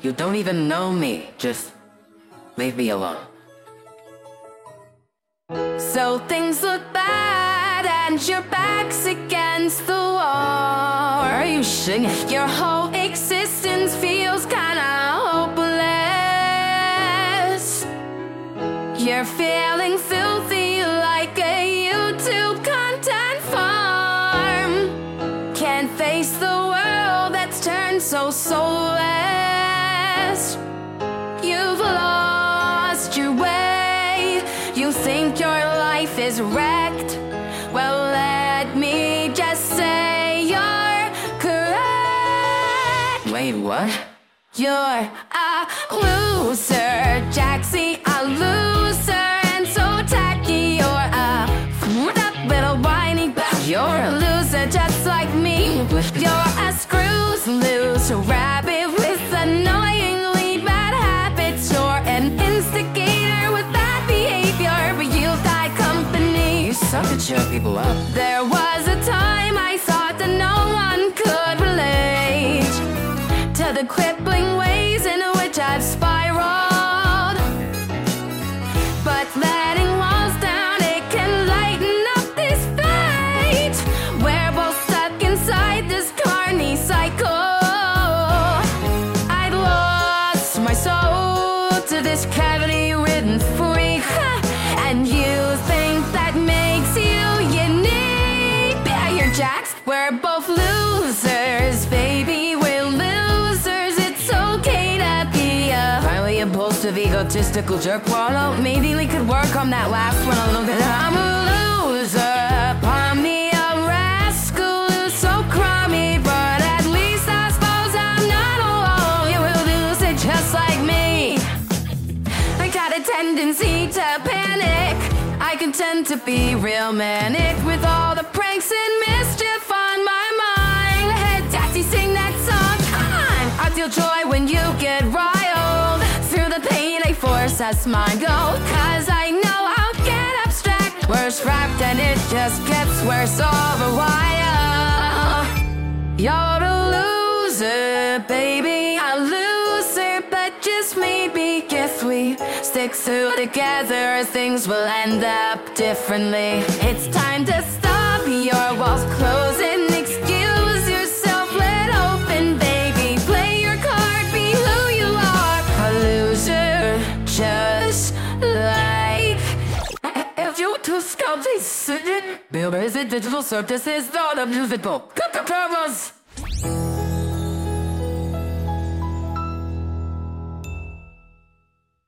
You don't even know me. Just leave me alone. So things look bad and your back's against the wall. Are you singing? Your whole existence feels kinda hopeless. You're feeling filthy like a YouTube content farm. Can't face the world that's turned so soulless. You've lost your way. You think your life is wrecked. Well, let me just say you're correct. Wait, what? You're a loser, Jaxie, a loser, and so tacky. You're a little whiny bitch. You're a loser just like me. You're a screws loose rabbit with annoyingly bad habits. You're an instigator with bad behavior, but you've got company. You suck at cheering people up. There was a time I thought that no one could relate to the crippling ways in which I've spiraled. But letting walls down, it can lighten up this fight. We're both stuck inside this carny cycle. I'd lost my soul to this cavity-ridden freak, and you think that makes you unique. Yeah, you're Jax. We're both losers, baby. We're losers. It's okay to be a highly impulsive, egotistical jerk. Well, maybe we could work on that last one a little bit. I'm a loser, palm me a rascal who's so crummy, but at least I suppose I'm not alone. You're a loser just like me. I got a tendency to panic. I can tend to be real manic with all the pranks and mischief on my mind. Hey, Daxie, sing that song. Come on. I feel joy when you get riled. Through the pain, I force a smile. Cause I know I'll get abstract. We're strapped and it just gets worse all the while. You're a loser, baby. A loser, but just maybe if we stick together, things will end up differently. It's time to stop your walls closing. Excuse yourself, let open, baby. Play your card, be who you are. A loser, just like if you two scouts, they sit in. Build is it digital services, all the musical. Cut the cameras.